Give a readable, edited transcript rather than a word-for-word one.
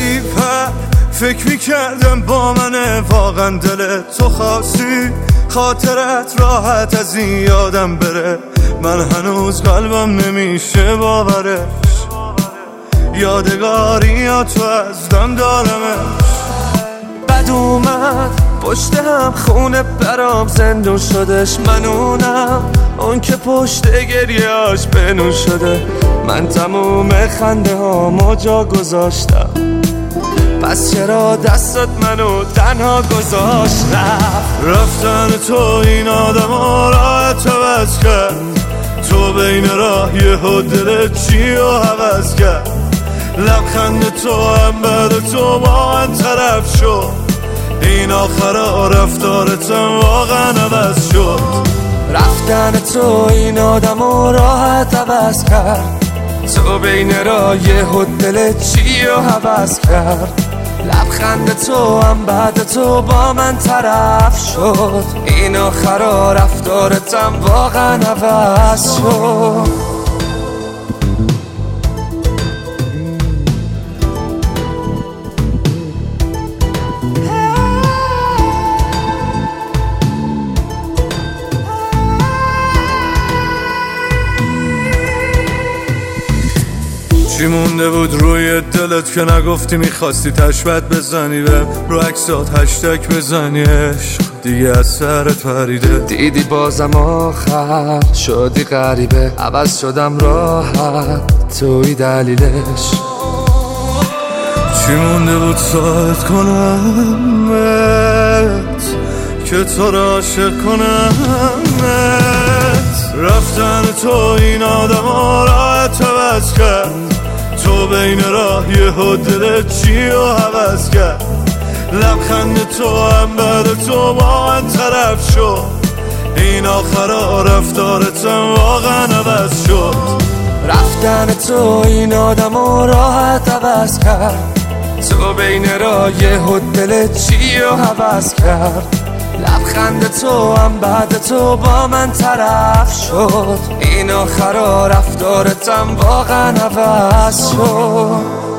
زدی پر فکر میکردم با منه واقعا دل تو خاصی خاطرت راحت از این یادم بره من هنوز قلبم نمیشه باورش یادگاری یا تو از دم دارمش بد اومد پشت هم خونه برام زندون شدش منونم اون که پشت گریهاش بنون شده من تموم خنده هامو جا گذاشتم پس چرا دستت منو تنها گذاشت رفتن تو این آدم ها راحت عوض کرد تو بین راه یهو دلت چی رو عوض کرد لبخند تو هم بعد تو با من طرف شد این آخرا رفتارتم واقعا عوض شد رفتن تو این آدم ها راحت عوض کرد تو بین راه یهو دلت چی رو عوض کرد لبخند تو هم بعد تو با من طرف شد این آخرا رفتارتم واقعا عوض شد چی مونده بود روی دلت که نگفتی میخواستی تشبت بزنی به رو عکسات هشتگ بزنی عشق دیگه از سرت پریده دیدی بازم آخر شدی غریبه عوض شدم راحت توی دلیلش چی مونده بود ساعت کنمت که تو را عاشق کنمت رفتن تو این آدم ها راحت عوض کرد تو بین راه یهو دلت چی رو عوض کرد لبخند تو هم بعد تو با من طرف شد این آخرا رفتارتم واقعا عوض شد رفتن تو این آدم ها راحت عوض کرد تو بین راه یهو دلت چی رو عوض کرد لبخند تو هم بعد تو با من طرف شد این آخرا رفتارتم واقعا عوض شد